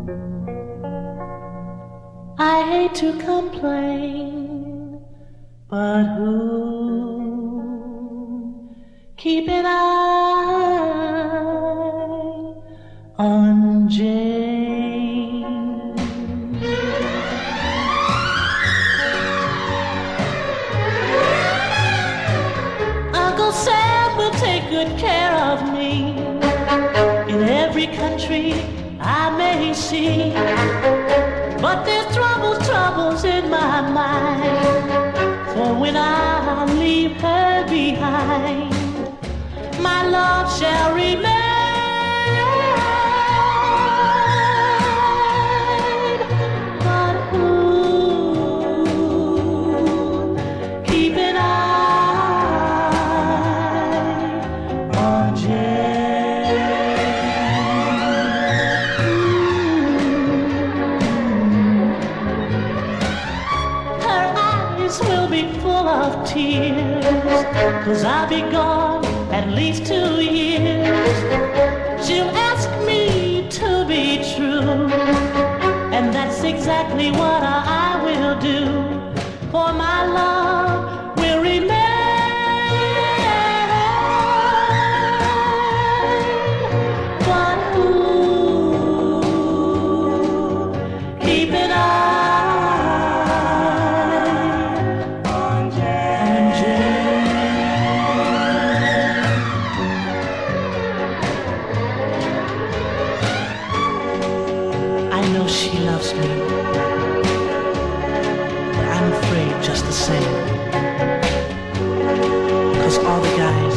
I hate to complain, but who keep an eye on Jane? Uncle Sam will take good care of me in every country I may see. But there's troubles in my mind, for when I leave her behind, my love shall remain. But who keep an eye on Jane? Will be full of tears, 'cause I'll be gone at least 2 years. She'll ask me to be true, and that's exactly what I will do, for my love will remain. But who keep an eye? I know she loves me, but I'm afraid just the same, 'cause all the guys